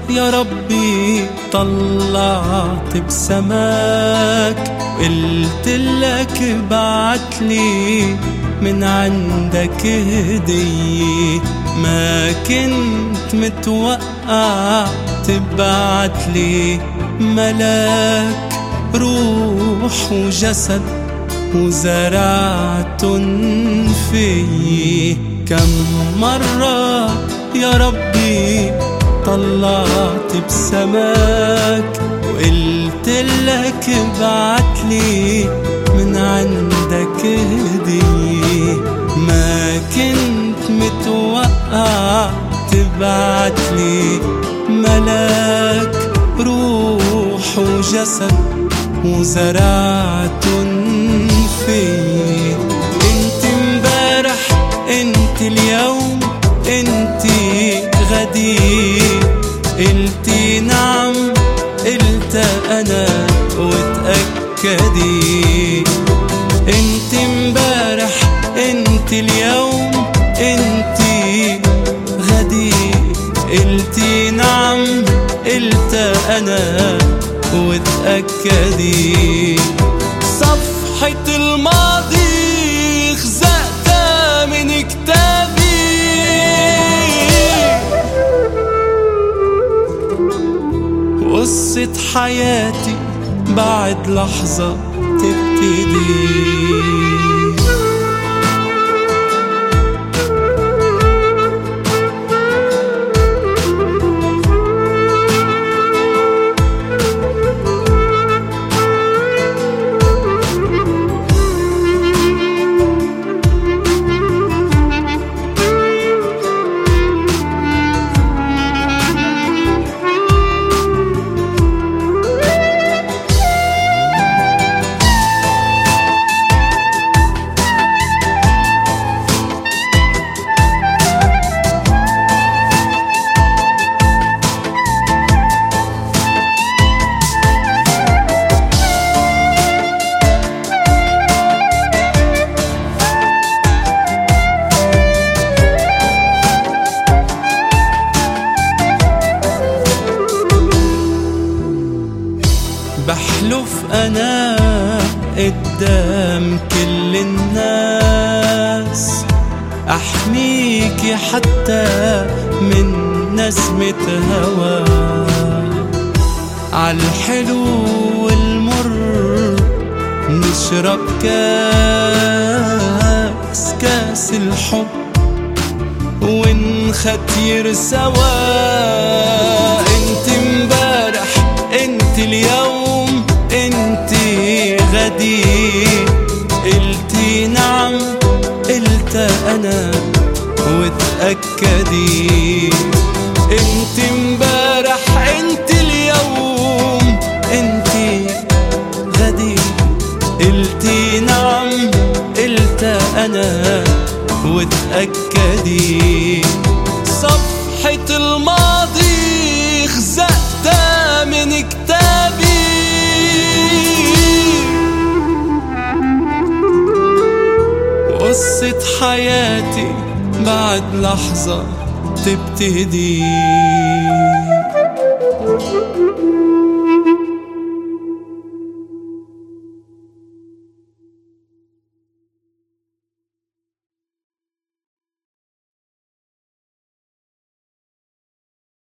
يا ربي طلعت بسماك، قلتلك ابعتلي من عندك هدية، ما كنت متوقع تبعتلي ملاك، روح وجسد وزرعتن في. كم مرة يا ربي طلعت بسماك، وقلتلك ابعتلي من عندك هدية، ما كنت متوقع تبعتلي ملاك، روح وجسد وزرعتن في. انت امبارح انت اليوم انت غدي، قلتي نعم قلت انا وتأكدي. انت امبارح انت اليوم انت غدي، قلتي نعم قلت انا وتأكدي. صفحة الماضي خزقتها من كتابي، قصة حياتي بعد لحظة تبتدي. بحلف أنا قدام كل الناس أحميكي حتى من نسمة هوا، عالحلو والمر نشرب كاس الحب ونختير سوا. انت امبارح انت اليوم انت غدي، قلتي نعم قلت انا وتأكدي. انت امبارح انت اليوم انت غدي، قلتي نعم قلت انا وتأكدي. صفحة الماضي خزقتها من كتابي، وقصة حياتي بعد لحظة تبتدي.